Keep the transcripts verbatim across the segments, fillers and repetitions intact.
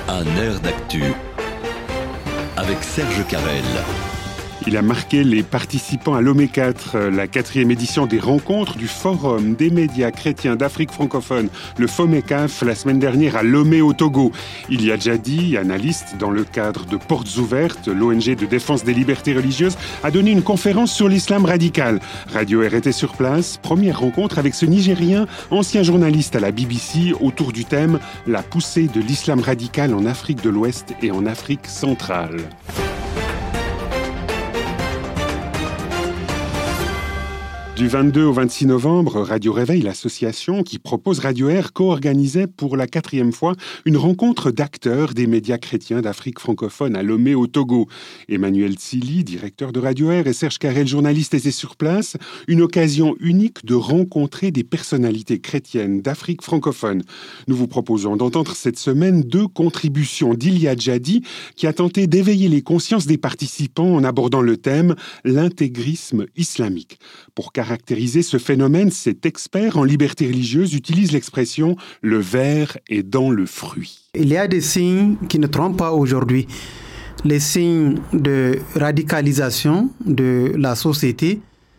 Un air d'actu avec Serge Carrel. Il a marqué les participants à Lomé quatre, la quatrième édition des rencontres du Forum des médias chrétiens d'Afrique francophone, le FOMECAF, la semaine dernière à Lomé au Togo. Il y a déjà dit, analyste dans le cadre de Portes Ouvertes, l'O N G de défense des libertés religieuses, a donné une conférence sur l'islam radical. Radio Air était sur place, première rencontre avec ce Nigérien, ancien journaliste à la B B C, autour du thème « La poussée de l'islam radical en Afrique de l'Ouest et en Afrique centrale ». Du vingt-deux au vingt-six novembre, Radio Réveil, l'association qui propose Radio Air, co-organisait pour la quatrième fois une rencontre d'acteurs des médias chrétiens d'Afrique francophone à Lomé au Togo. Emmanuel Tsili, directeur de Radio Air, et Serge Carrel, journaliste, étaient sur place. Une occasion unique de rencontrer des personnalités chrétiennes d'Afrique francophone. Nous vous proposons d'entendre cette semaine deux contributions d'Ilia Djadi, qui a tenté d'éveiller les consciences des participants en abordant le thème « L'intégrisme islamique ». Pour caractériser ce phénomène, cet expert en liberté religieuse utilise l'expression « le ver est dans le fruit ». Il y a des signes qui ne trompent pas aujourd'hui. Les signes de radicalisation de la société,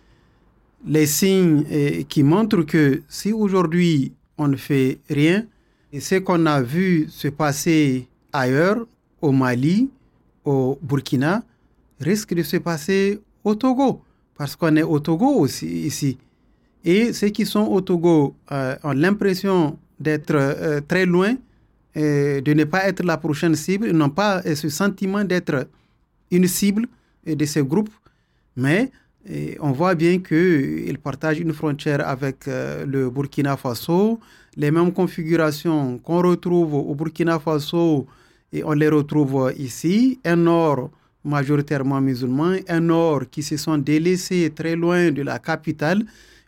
les signes qui montrent que si aujourd'hui on ne fait rien, et ce qu'on a vu se passer ailleurs, au Mali, au Burkina, risque de se passer au Togo. Parce qu'on est au Togo aussi ici. Et ceux qui sont au Togo euh, ont l'impression d'être euh, très loin, euh, de ne pas être la prochaine cible. Ils n'ont pas euh, ce sentiment d'être une cible euh, de ces groupes. Mais euh, on voit bien qu'ils partagent une frontière avec euh, le Burkina Faso. Les mêmes configurations qu'on retrouve au Burkina Faso, et on les retrouve ici. Un nord majoritairement musulmans, un nord qui se sont délaissés très loin de la capitale,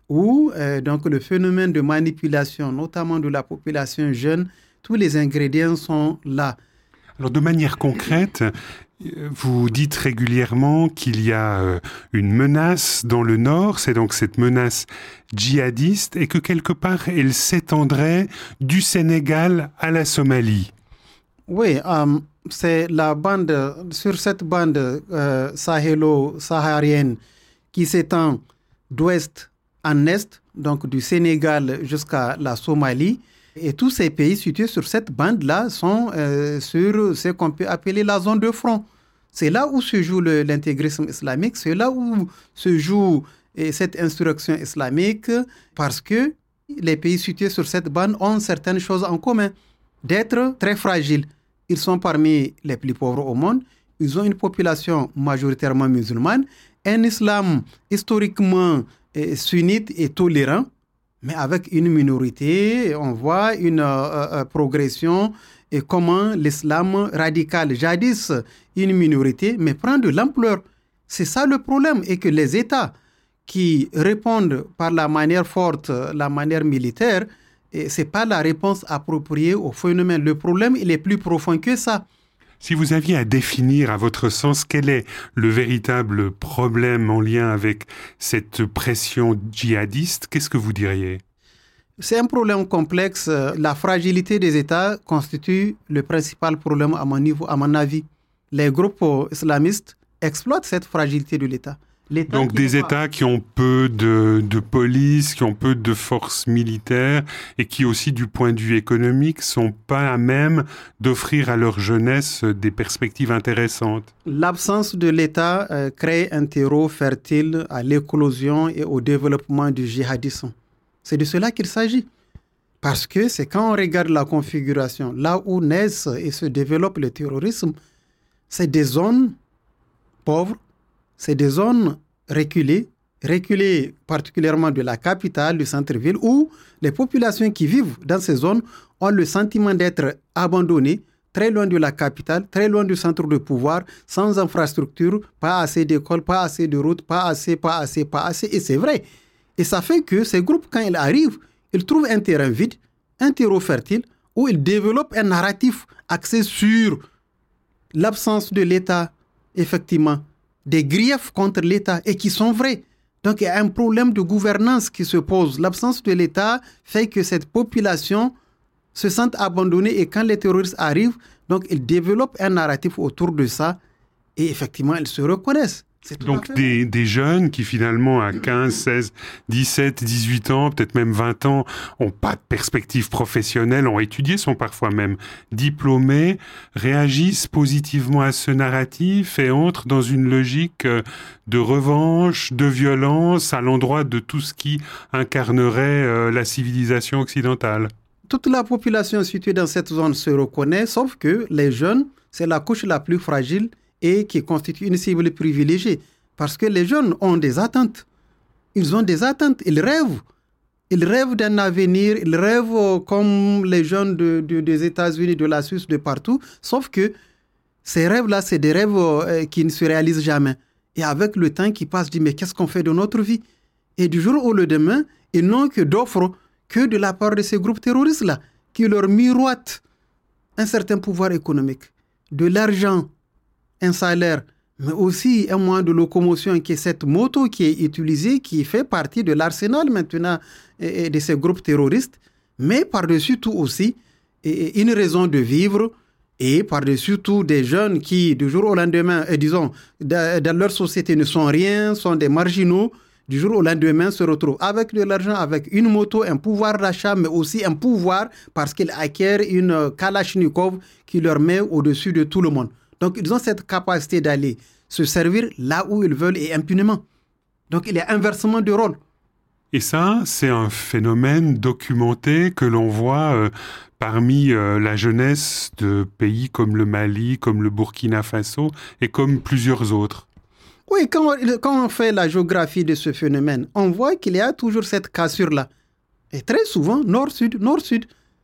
où euh, donc le phénomène de manipulation, notamment de la population jeune, tous les ingrédients sont là. Alors de manière concrète, vous dites régulièrement qu'il y a une menace dans le nord, c'est donc cette menace djihadiste, et que quelque part elle s'étendrait du Sénégal à la Somalie. Oui, euh, c'est la bande, sur cette bande euh, sahélo-saharienne qui s'étend d'ouest en est, donc du Sénégal jusqu'à la Somalie. Et tous ces pays situés sur cette bande-là sont euh, sur ce qu'on peut appeler la zone de front. C'est là où se joue le, l'intégrisme islamique, c'est là où se joue et, cette insurrection islamique, parce que les pays situés sur cette bande ont certaines choses en commun, d'être très fragiles. Ils sont parmi les plus pauvres au monde. Ils ont une population majoritairement musulmane, un islam historiquement eh, sunnite et tolérant, mais avec une minorité. On voit une euh, euh, progression et comment l'islam radical, jadis une minorité, mais prend de l'ampleur. C'est ça le problème, et que les États qui répondent par la manière forte, la manière militaire, et ce n'est pas la réponse appropriée au phénomène. Le problème, il est plus profond que ça. Si vous aviez à définir, à votre sens, quel est le véritable problème en lien avec cette pression djihadiste, qu'est-ce que vous diriez ? C'est un problème complexe. La fragilité des États constitue le principal problème à mon niveau, à mon avis. Les groupes islamistes exploitent cette fragilité de l'État. L'État Donc des États pas... qui ont peu de, de police, qui ont peu de forces militaires et qui aussi du point de vue économique sont pas à même d'offrir à leur jeunesse des perspectives intéressantes. L'absence de l'État euh, crée un terreau fertile à l'éclosion et au développement du djihadisme. C'est de cela qu'il s'agit. Parce que c'est quand on regarde la configuration, là où naissent et se développe le terrorisme, c'est des zones pauvres, c'est des zones reculées, reculées particulièrement de la capitale, du centre-ville, où les populations qui vivent dans ces zones ont le sentiment d'être abandonnées, très loin de la capitale, très loin du centre de pouvoir, sans infrastructure, pas assez d'écoles, pas assez de routes, pas assez, pas assez, pas assez. Et c'est vrai. Et ça fait que ces groupes, quand ils arrivent, ils trouvent un terrain vide, un terreau fertile, où ils développent un narratif axé sur l'absence de l'État, effectivement, des griefs contre l'État et qui sont vrais. Donc il y a un problème de gouvernance qui se pose. L'absence de l'État fait que cette population se sentent abandonnés et quand les terroristes arrivent, donc ils développent un narratif autour de ça et effectivement, ils se reconnaissent. Donc des, des jeunes qui finalement à quinze, seize, dix-sept, dix-huit ans, peut-être même vingt ans, n'ont pas de perspective professionnelle, ont étudié, sont parfois même diplômés, réagissent positivement à ce narratif et entrent dans une logique de revanche, de violence à l'endroit de tout ce qui incarnerait la civilisation occidentale. Toute la population située dans cette zone se reconnaît, sauf que les jeunes, c'est la couche la plus fragile et qui constitue une cible privilégiée. Parce que les jeunes ont des attentes. Ils ont des attentes, ils rêvent. Ils rêvent d'un avenir, ils rêvent comme les jeunes de, de, des États-Unis, de la Suisse, de partout. Sauf que ces rêves-là, c'est des rêves euh, qui ne se réalisent jamais. Et avec le temps qui passe, je dis, mais qu'est-ce qu'on fait de notre vie? Et du jour au lendemain, ils n'ont que d'offres que de la part de ces groupes terroristes-là, qui leur miroitent un certain pouvoir économique, de l'argent, un salaire, mais aussi un moyen de locomotion qui est cette moto qui est utilisée, qui fait partie de l'arsenal maintenant de ces groupes terroristes, mais par-dessus tout aussi une raison de vivre et par-dessus tout des jeunes qui, du jour au lendemain, et disons, dans leur société ne sont rien, sont des marginaux, du jour au lendemain se retrouvent avec de l'argent, avec une moto, un pouvoir d'achat, mais aussi un pouvoir parce qu'ils acquièrent une Kalachnikov qui leur met au-dessus de tout le monde. Donc, ils ont cette capacité d'aller se servir là où ils veulent et impunément. Donc, il y a inversement de rôle. Et ça, c'est un phénomène documenté que l'on voit euh, parmi euh, la jeunesse de pays comme le Mali, comme le Burkina Faso et comme plusieurs autres. Oui, quand on, quand on fait la géographie de ce phénomène, on voit qu'il y a toujours cette cassure-là. Et très souvent, nord-sud, nord-sud.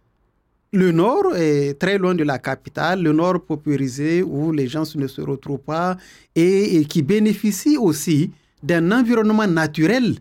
Le nord est très loin de la capitale, le nord paupérisé où les gens ne se retrouvent pas et, et qui bénéficie aussi d'un environnement naturel,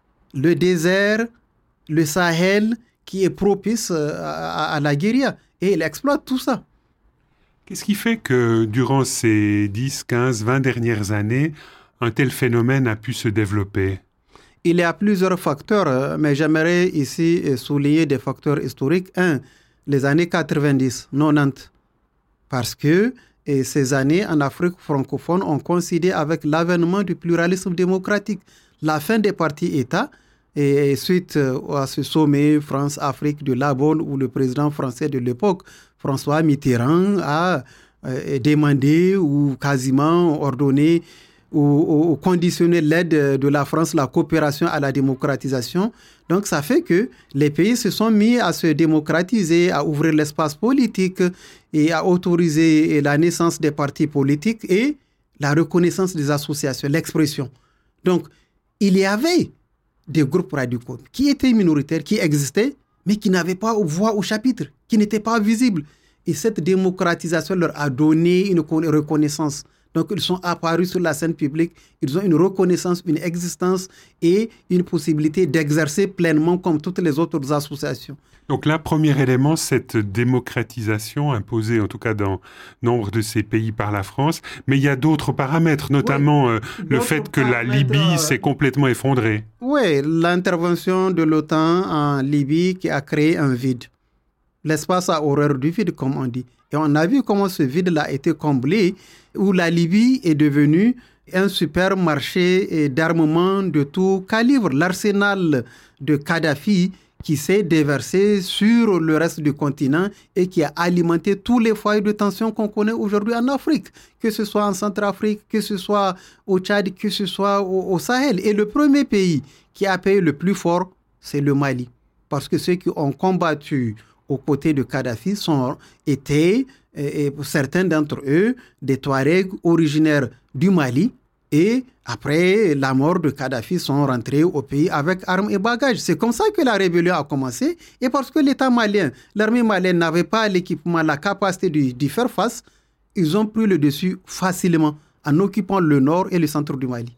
le désert, le Sahel, qui est propice à, à la guérilla. Et il exploite tout ça. Qu'est-ce qui fait que durant ces dix, quinze, vingt dernières années, un tel phénomène a pu se développer? Il y a plusieurs facteurs, mais j'aimerais ici souligner des facteurs historiques. Un, les années quatre-vingt-dix, quatre-vingt-dix, parce que et ces années en Afrique francophone ont coïncidé avec l'avènement du pluralisme démocratique, la fin des partis États, et suite à ce sommet France-Afrique de La Bonne où le président français de l'époque, François Mitterrand, a euh, demandé ou quasiment ordonné ou, ou conditionné l'aide de la France, la coopération à la démocratisation. Donc ça fait que les pays se sont mis à se démocratiser, à ouvrir l'espace politique et à autoriser la naissance des partis politiques et la reconnaissance des associations, l'expression. Donc il y avait des groupes radicaux qui étaient minoritaires, qui existaient, mais qui n'avaient pas voix au chapitre, qui n'étaient pas visibles. Et cette démocratisation leur a donné une reconnaissance. Donc, ils sont apparus sur la scène publique, ils ont une reconnaissance, une existence et une possibilité d'exercer pleinement comme toutes les autres associations. Donc là, premier élément, cette démocratisation imposée, en tout cas dans nombre de ces pays par la France. Mais il y a d'autres paramètres, notamment oui, euh, le fait que la Libye euh... s'est complètement effondrée. Oui, l'intervention de l'OTAN en Libye qui a créé un vide. L'espace a horreur du vide, comme on dit. Et on a vu comment ce vide-là a été comblé, où la Libye est devenue un supermarché d'armement de tout calibre. L'arsenal de Kadhafi qui s'est déversé sur le reste du continent et qui a alimenté tous les foyers de tension qu'on connaît aujourd'hui en Afrique, que ce soit en Centrafrique, que ce soit au Tchad, que ce soit au, au Sahel. Et le premier pays qui a payé le plus fort, c'est le Mali. Parce que ceux qui ont combattu aux côtés de Kadhafi sont, étaient, et pour certains d'entre eux, des Touaregs originaires du Mali. Et après la mort de Kadhafi, sont rentrés au pays avec armes et bagages. C'est comme ça que la rébellion a commencé. Et parce que l'État malien, l'armée malienne n'avait pas l'équipement, la capacité d'y faire face, ils ont pris le dessus facilement en occupant le nord et le centre du Mali.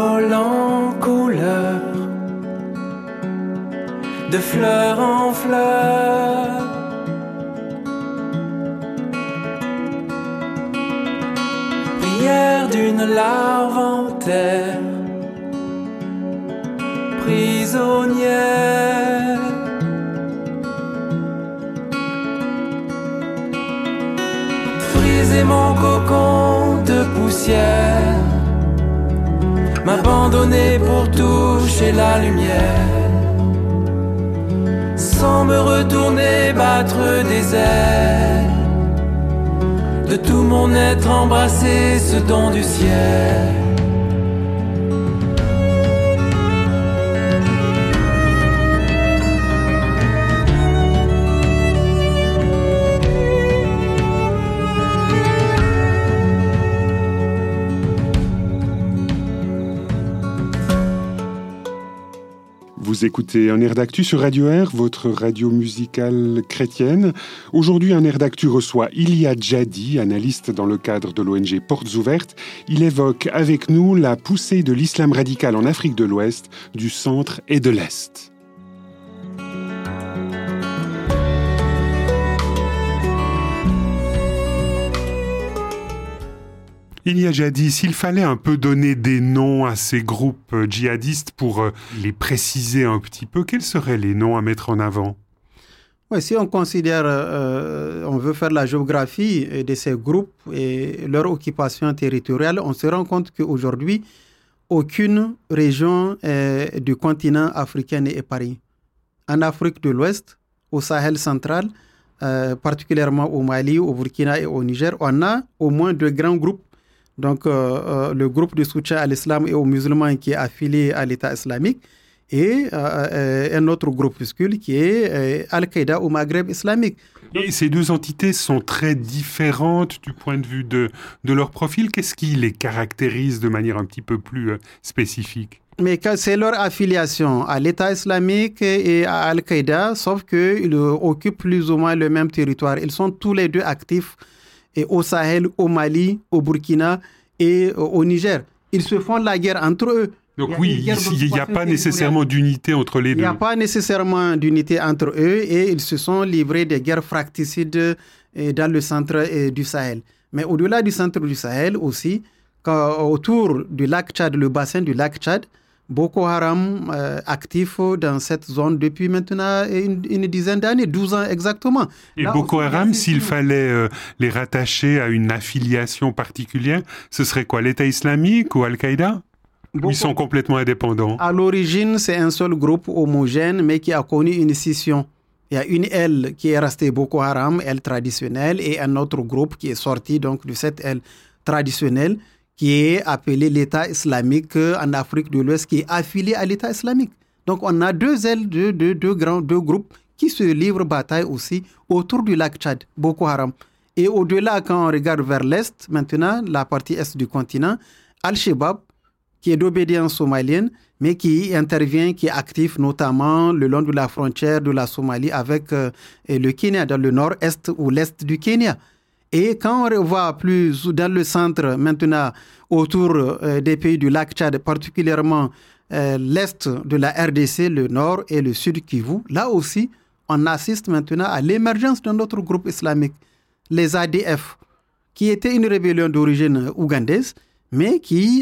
vol en couleur, de fleur en fleur. Prière d'une larve en terre, prisonnière. Briser mon cocon de poussière, m'abandonner pour toucher la lumière, sans me retourner, battre des ailes, de tout mon être embrasser ce don du ciel. Vous écoutez un air d'actu sur Radio Air, votre radio musicale chrétienne. Aujourd'hui, un air d'actu reçoit Ilia Djadi, analyste dans le cadre de l'O N G Portes Ouvertes. Il évoque avec nous la poussée de l'islam radical en Afrique de l'Ouest, du centre et de l'Est. Ilia Djadi, s'il fallait un peu donner des noms à ces groupes djihadistes pour les préciser un petit peu, quels seraient les noms à mettre en avant ? Oui, si on considère, euh, on veut faire la géographie de ces groupes et leur occupation territoriale, on se rend compte qu'aujourd'hui, aucune région euh, du continent africain n'est épargnée. En Afrique de l'Ouest, au Sahel central, euh, particulièrement au Mali, au Burkina et au Niger, on a au moins deux grands groupes. Donc, euh, euh, le groupe de soutien à l'islam et aux musulmans qui est affilié à l'État islamique et euh, euh, un autre groupuscule qui est euh, Al-Qaïda au Maghreb islamique. Et ces deux entités sont très différentes du point de vue de, de leur profil. Qu'est-ce qui les caractérise de manière un petit peu plus euh, spécifique ? Mais c'est leur affiliation à l'État islamique et à Al-Qaïda, sauf qu'ils occupent plus ou moins le même territoire. Ils sont tous les deux actifs et au Sahel, au Mali, au Burkina et au Niger. Ils se font la guerre entre eux. Donc oui, il n'y a pas nécessairement d'unité entre les deux. Il n'y a pas nécessairement d'unité entre eux et ils se sont livrés des guerres fracticides dans le centre du Sahel. Mais au-delà du centre du Sahel aussi, quand, autour du lac Tchad, le bassin du lac Tchad, Boko Haram euh, actif dans cette zone depuis maintenant une, une dizaine d'années, douze ans exactement. Et Là, Boko Haram, s'il fallait euh, les rattacher à une affiliation particulière, ce serait quoi, l'État islamique ou Al-Qaïda ? Boko... Ils sont complètement indépendants. À l'origine, c'est un seul groupe homogène, mais qui a connu une scission. Il y a une aile qui est restée Boko Haram, aile traditionnelle, et un autre groupe qui est sorti donc de cette aile traditionnelle, qui est appelé l'État islamique en Afrique de l'Ouest, qui est affilié à l'État islamique. Donc, on a deux ailes, deux, deux, deux, grands, deux groupes qui se livrent bataille aussi autour du lac Tchad, Boko Haram. Et au-delà, quand on regarde vers l'Est, maintenant, la partie Est du continent, Al-Shabaab, qui est d'obédience somalienne, mais qui intervient, qui est actif notamment le long de la frontière de la Somalie avec euh, le Kenya, dans le nord-est ou l'Est du Kenya. Et quand on voit plus dans le centre, maintenant, autour euh, des pays du lac Tchad, particulièrement euh, l'est de la R D C, le nord et le sud Kivu, là aussi, on assiste maintenant à l'émergence d'un autre groupe islamique, les A D F, qui était une rébellion d'origine ougandaise, mais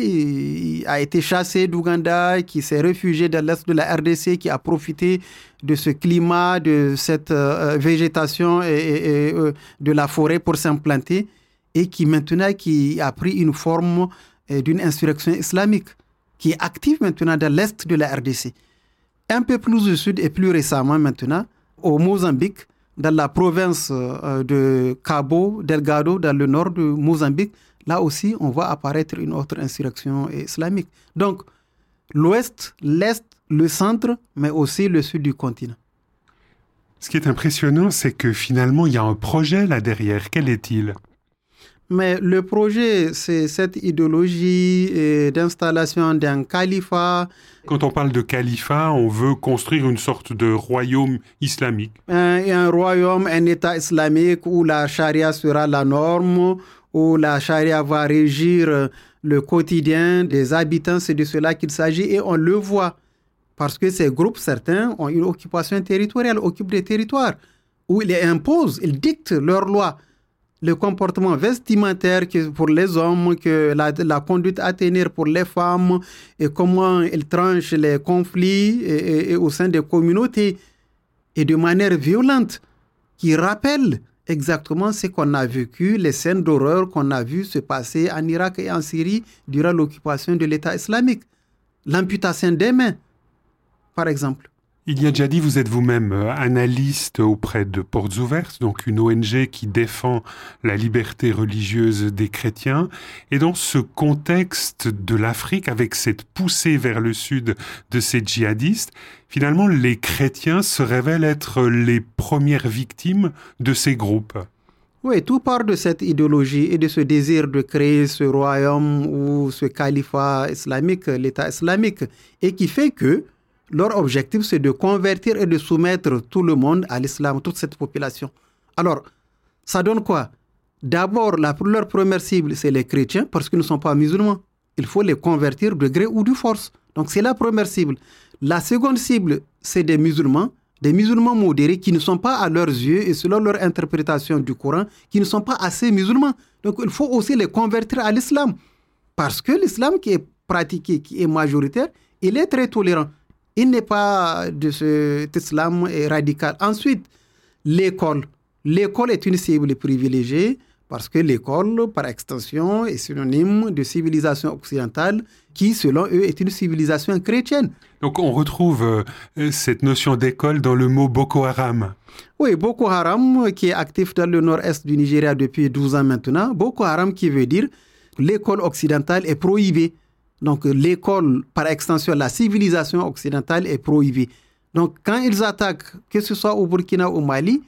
qui a été chassé d'Ouganda, qui s'est réfugié dans l'est de la R D C, qui a profité de ce climat, de cette euh, végétation et, et, et euh, de la forêt pour s'implanter, et qui maintenant qui a pris une forme euh, d'une insurrection islamique, qui est active maintenant dans l'est de la R D C. Un peu plus au sud et plus récemment maintenant, au Mozambique, dans la province euh, de Cabo Delgado, dans le nord de Mozambique, là aussi, on voit apparaître une autre insurrection islamique. Donc, l'ouest, l'est, le centre, mais aussi le sud du continent. Ce qui est impressionnant, c'est que finalement, il y a un projet là derrière. Quel est-il ? Mais le projet, c'est cette idéologie d'installation d'un califat. Quand on parle de califat, on veut construire une sorte de royaume islamique. Un, un royaume, un État islamique où la charia sera la norme, où la charia va régir le quotidien des habitants, c'est de cela qu'il s'agit et on le voit. Parce que ces groupes, certains, ont une occupation territoriale, occupent des territoires où ils imposent, ils dictent leurs lois, le comportement vestimentaire que pour les hommes, que la, la conduite à tenir pour les femmes et comment ils tranchent les conflits et, et, et au sein des communautés et de manière violente qui rappelle exactement ce qu'on a vécu, les scènes d'horreur qu'on a vues se passer en Irak et en Syrie durant l'occupation de l'État islamique. L'amputation des mains, par exemple. Ilia Djadi, vous êtes vous-même analyste auprès de Portes Ouvertes, donc une O N G qui défend la liberté religieuse des chrétiens. Et dans ce contexte de l'Afrique, avec cette poussée vers le sud de ces djihadistes, finalement, les chrétiens se révèlent être les premières victimes de ces groupes. Oui, tout part de cette idéologie et de ce désir de créer ce royaume ou ce califat islamique, l'État islamique, et qui fait que leur objectif, c'est de convertir et de soumettre tout le monde à l'islam, toute cette population. Alors, ça donne quoi? D'abord, la, leur première cible, c'est les chrétiens, parce qu'ils ne sont pas musulmans. Il faut les convertir de gré ou de force. Donc, c'est la première cible. La seconde cible, c'est des musulmans, des musulmans modérés qui ne sont pas à leurs yeux, et selon leur interprétation du Coran, qui ne sont pas assez musulmans. Donc, il faut aussi les convertir à l'islam. Parce que l'islam qui est pratiqué, qui est majoritaire, il est très tolérant. Il n'est pas de cet islam radical. Ensuite, l'école. L'école est une cible privilégiée parce que l'école, par extension, est synonyme de civilisation occidentale qui, selon eux, est une civilisation chrétienne. Donc on retrouve euh, cette notion d'école dans le mot Boko Haram. Oui, Boko Haram, qui est actif dans le nord-est du Nigeria depuis douze ans maintenant. Boko Haram qui veut dire l'école occidentale est prohibée. Donc, l'école, par extension, la civilisation occidentale est prohibée. Donc, quand ils attaquent, que ce soit au Burkina ou au Mali,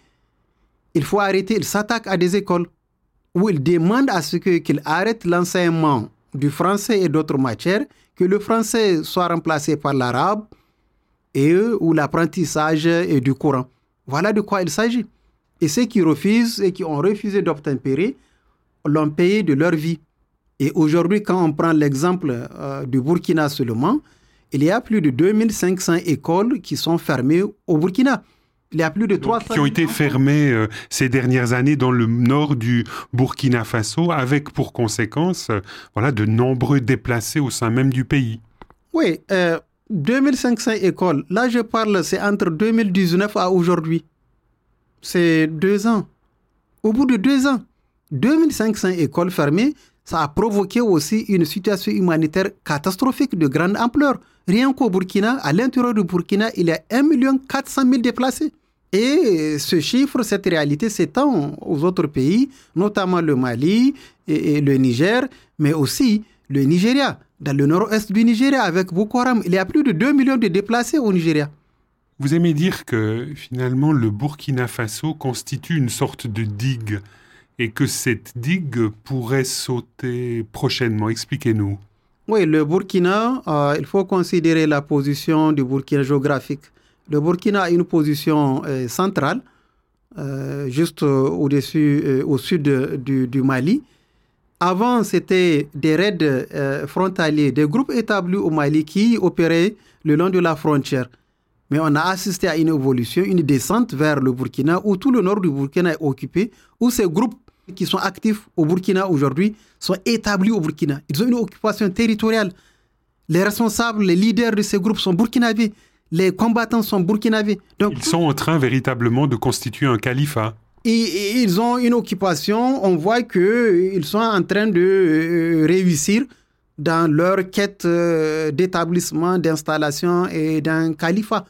il faut arrêter. Ils s'attaquent à des écoles où ils demandent à ce que, qu'ils arrêtent l'enseignement du français et d'autres matières, que le français soit remplacé par l'arabe et ou l'apprentissage du Coran. Voilà de quoi il s'agit. Et ceux qui refusent et qui ont refusé d'obtempérer l'ont payé de leur vie. Et aujourd'hui, quand on prend l'exemple euh, du Burkina seulement, il y a plus de deux mille cinq cents écoles qui sont fermées au Burkina. Il y a plus de trois cents... Qui ont été fermées euh, ces dernières années dans le nord du Burkina Faso, avec pour conséquence euh, voilà, de nombreux déplacés au sein même du pays. Oui, euh, deux mille cinq cents écoles. Là, je parle, c'est entre deux mille dix-neuf à aujourd'hui. C'est deux ans. Au bout de deux ans, deux mille cinq cents écoles fermées, ça a provoqué aussi une situation humanitaire catastrophique de grande ampleur. Rien qu'au Burkina, à l'intérieur du Burkina, il y a un million quatre cent mille déplacés. Et ce chiffre, cette réalité s'étend aux autres pays, notamment le Mali et, et le Niger, mais aussi le Nigeria. Dans le nord-est du Nigeria, avec Boko Haram, il y a plus de deux millions de déplacés au Nigeria. Vous aimez dire que finalement le Burkina Faso constitue une sorte de digue et que cette digue pourrait sauter prochainement. Expliquez-nous. Oui, le Burkina, euh, il faut considérer la position du Burkina géographique. Le Burkina a une position euh, centrale, euh, juste euh, au-dessus, euh, au sud de, du, du Mali. Avant, c'était des raids euh, frontaliers, des groupes établis au Mali qui opéraient le long de la frontière. Mais on a assisté à une évolution, une descente vers le Burkina, où tout le nord du Burkina est occupé, où ces groupes qui sont actifs au Burkina aujourd'hui sont établis au Burkina. Ils ont une occupation territoriale. Les responsables, les leaders de ces groupes sont burkinabés. Les combattants sont burkinabés. Donc, ils sont en train véritablement de constituer un califat. Et, et ils ont une occupation. On voit qu'ils sont en train de euh, réussir dans leur quête euh, d'établissement, d'installation et d'un califat.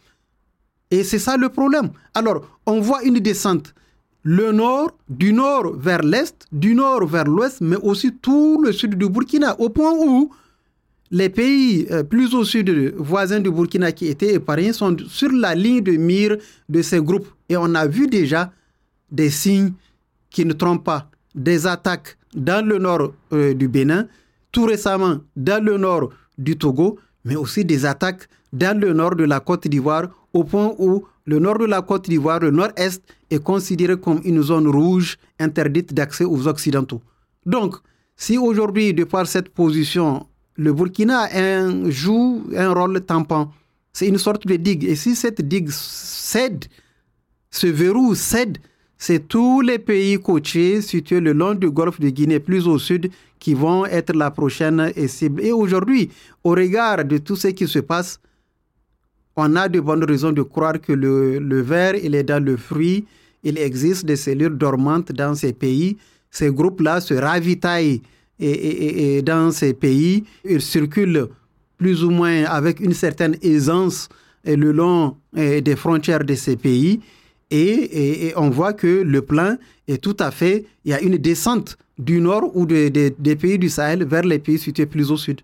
Et c'est ça le problème. Alors, on voit une descente. Le nord, du nord vers l'est, du nord vers l'ouest, mais aussi tout le sud du Burkina, au point où les pays euh, plus au sud, voisins du Burkina qui étaient épargnés, sont sur la ligne de mire de ces groupes. Et on a vu déjà des signes qui ne trompent pas. Des attaques dans le nord euh, du Bénin, tout récemment dans le nord du Togo, mais aussi des attaques dans le nord de la Côte d'Ivoire, au point où le nord de la Côte d'Ivoire, le nord-est, est considéré comme une zone rouge interdite d'accès aux Occidentaux. Donc, Si aujourd'hui, de par cette position, le Burkina un, joue un rôle tampon, c'est une sorte de digue. Et si cette digue cède, ce verrou cède, c'est tous les pays côtiers situés le long du golfe de Guinée, plus au sud, qui vont être la prochaine cible. Et aujourd'hui, au regard de tout ce qui se passe, on a de bonnes raisons de croire que le, le ver, il est dans le fruit. Il existe des cellules dormantes dans ces pays. Ces groupes-là se ravitaillent et, et, et dans ces pays. Ils circulent plus ou moins avec une certaine aisance le long des frontières de ces pays. Et, et, et on voit que le plan est tout à fait... Il y a une descente du nord ou de, de, des pays du Sahel vers les pays situés plus au sud.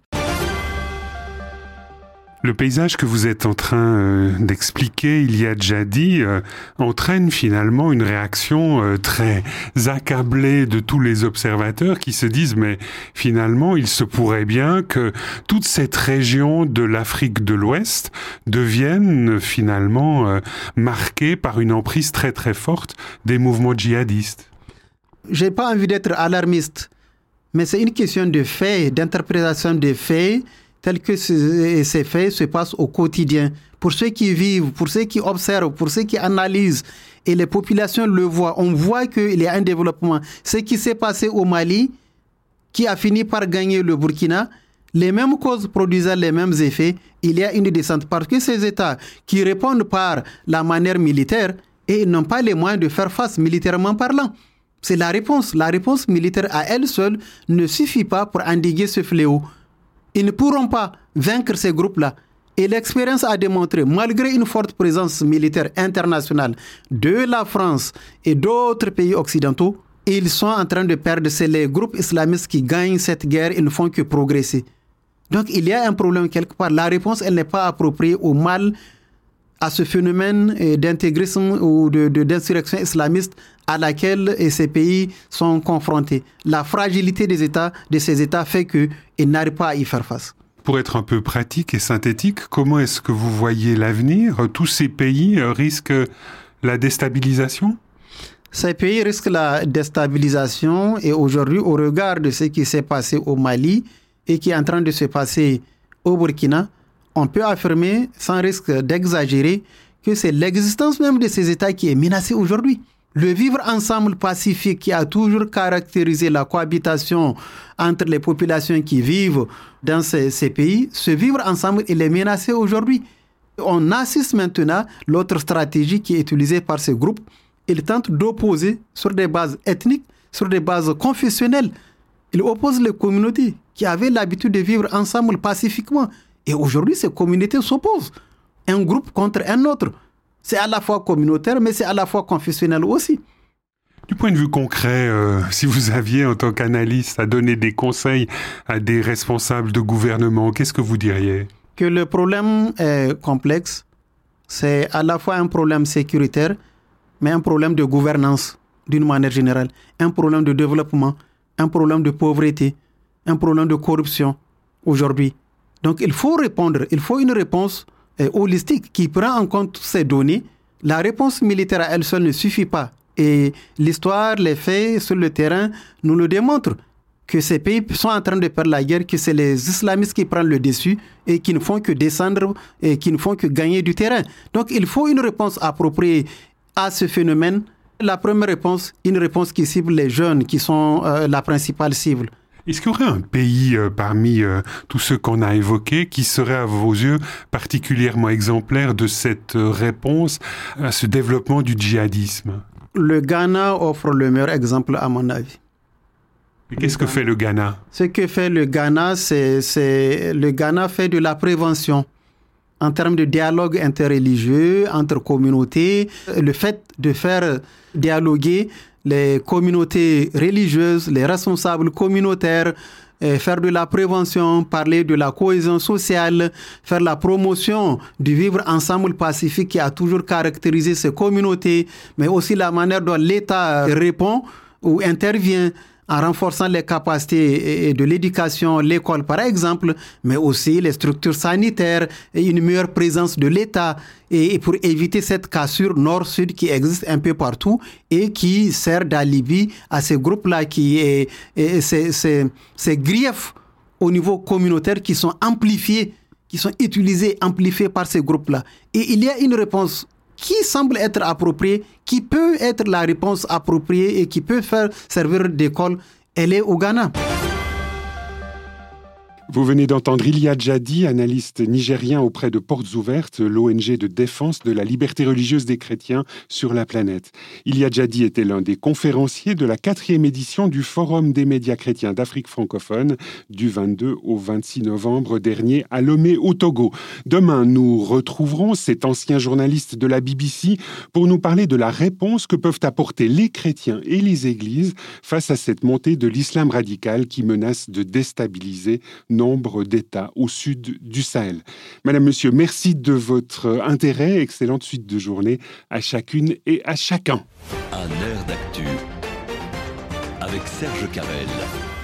Le paysage que vous êtes en train euh, d'expliquer, il y a déjà dit, euh, entraîne finalement une réaction euh, très accablée de tous les observateurs qui se disent mais finalement il se pourrait bien que toute cette région de l'Afrique de l'Ouest devienne finalement euh, marquée par une emprise très très forte des mouvements djihadistes. J'ai pas envie d'être alarmiste, mais c'est une question de faits, d'interprétation des faits, tels que ces faits se passent au quotidien. Pour ceux qui vivent, pour ceux qui observent, pour ceux qui analysent, et les populations le voient, on voit qu'il y a un développement. Ce qui s'est passé au Mali, qui a fini par gagner le Burkina, les mêmes causes produisant les mêmes effets, il y a une descente. Parce que ces États qui répondent par la manière militaire, et ils n'ont pas les moyens de faire face militairement parlant. C'est la réponse. La réponse militaire à elle seule ne suffit pas pour endiguer ce fléau. Ils ne pourront pas vaincre ces groupes-là. Et l'expérience a démontré, malgré une forte présence militaire internationale de la France et d'autres pays occidentaux, ils sont en train de perdre. C'est les groupes islamistes qui gagnent cette guerre, ils ne font que progresser. Donc il y a un problème quelque part. La réponse, elle n'est pas appropriée au mal, à ce phénomène d'intégrisme ou de, de, d'insurrection islamiste à laquelle ces pays sont confrontés. La fragilité des États, de ces États fait qu'ils n'arrivent pas à y faire face. Pour être un peu pratique et synthétique, comment est-ce que vous voyez l'avenir ? Tous ces pays risquent la déstabilisation ? Ces pays risquent la déstabilisation et aujourd'hui, au regard de ce qui s'est passé au Mali et qui est en train de se passer au Burkina, on peut affirmer, sans risque d'exagérer, que c'est l'existence même de ces États qui est menacée aujourd'hui. Le vivre ensemble pacifique qui a toujours caractérisé la cohabitation entre les populations qui vivent dans ces, ces pays, ce vivre ensemble, il est menacé aujourd'hui. On assiste maintenant à l'autre stratégie qui est utilisée par ces groupes. Ils tentent d'opposer sur des bases ethniques, sur des bases confessionnelles. Ils opposent les communautés qui avaient l'habitude de vivre ensemble pacifiquement. Et aujourd'hui, ces communautés s'opposent. Un groupe contre un autre. C'est à la fois communautaire, mais c'est à la fois confessionnel aussi. Du point de vue concret, euh, si vous aviez, en tant qu'analyste, à donner des conseils à des responsables de gouvernement, qu'est-ce que vous diriez ? Que le problème est complexe. C'est à la fois un problème sécuritaire, mais un problème de gouvernance, d'une manière générale. Un problème de développement, un problème de pauvreté, un problème de corruption, aujourd'hui. Donc, il faut répondre, il faut une réponse euh, holistique qui prend en compte ces données. La réponse militaire à elle seule ne suffit pas. Et l'histoire, les faits sur le terrain nous le démontrent que ces pays sont en train de perdre la guerre, que c'est les islamistes qui prennent le dessus et qui ne font que descendre et qui ne font que gagner du terrain. Donc, il faut une réponse appropriée à ce phénomène. La première réponse, une réponse qui cible les jeunes, qui sont euh, la principale cible. Est-ce qu'il y aurait un pays euh, parmi euh, tous ceux qu'on a évoqués qui serait à vos yeux particulièrement exemplaire de cette euh, réponse à ce développement du djihadisme ? Le Ghana offre le meilleur exemple à mon avis. Et qu'est-ce que fait le Ghana ? Ce que fait le Ghana, c'est, c'est le Ghana fait de la prévention en termes de dialogue interreligieux, entre communautés. Le fait de faire dialoguer les communautés religieuses, les responsables communautaires, euh, faire de la prévention, parler de la cohésion sociale, faire la promotion du vivre ensemble pacifique qui a toujours caractérisé ces communautés, mais aussi la manière dont l'État répond ou intervient en renforçant les capacités de l'éducation, l'école par exemple, mais aussi les structures sanitaires et une meilleure présence de l'État et pour éviter cette cassure nord-sud qui existe un peu partout et qui sert d'alibi à ces groupes-là, qui est, et ces, ces, ces griefs au niveau communautaire qui sont amplifiés, qui sont utilisés, amplifiés par ces groupes-là. Et il y a une réponse qui semble être appropriée, qui peut être la réponse appropriée et qui peut faire servir d'école. Elle est au Ghana. Vous venez d'entendre Ilia Djadi, analyste nigérien auprès de Portes Ouvertes, l'O N G de défense de la liberté religieuse des chrétiens sur la planète. Ilia Djadi était l'un des conférenciers de la quatrième édition du Forum des médias chrétiens d'Afrique francophone du vingt-deux au vingt-six novembre dernier à Lomé au Togo. Demain, nous retrouverons cet ancien journaliste de la B B C pour nous parler de la réponse que peuvent apporter les chrétiens et les églises face à cette montée de l'islam radical qui menace de déstabiliser nombre d'États au sud du Sahel. Madame, Monsieur, merci de votre intérêt. Excellente suite de journée à chacune et à chacun. Un air d'actu avec Serge Carrel.